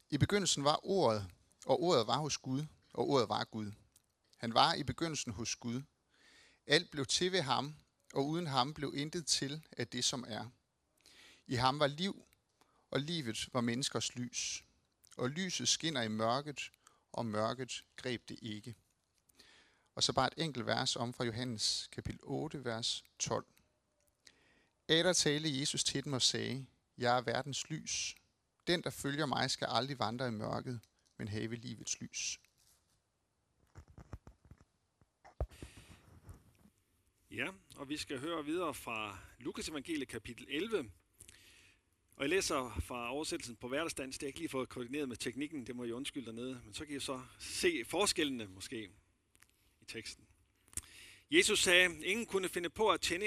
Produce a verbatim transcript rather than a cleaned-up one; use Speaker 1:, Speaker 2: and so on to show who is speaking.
Speaker 1: I begyndelsen var ordet, og ordet var hos Gud, og ordet var Gud. Han var i begyndelsen hos Gud. Alt blev til ved ham, og uden ham blev intet til af det, som er. I ham var liv, og livet var menneskers lys. Og lyset skinner i mørket, og mørket greb det ikke. Og så bare et enkelt vers om fra Johannes kapitel otte, vers tolv. Atter talte Jesus til dem og sagde, jeg er verdens lys. Den, der følger mig, skal aldrig vandre i mørket, men have livets lys.
Speaker 2: Ja, og vi skal høre videre fra Lukas evangeliet kapitel elleve. Og jeg læser fra oversættelsen på hverdagsdansk. Det har jeg ikke lige fået koordineret med teknikken, det må jeg undskylde dernede. Men så kan I så se forskellene måske i teksten. Jesus sagde, ingen kunne finde på at tænde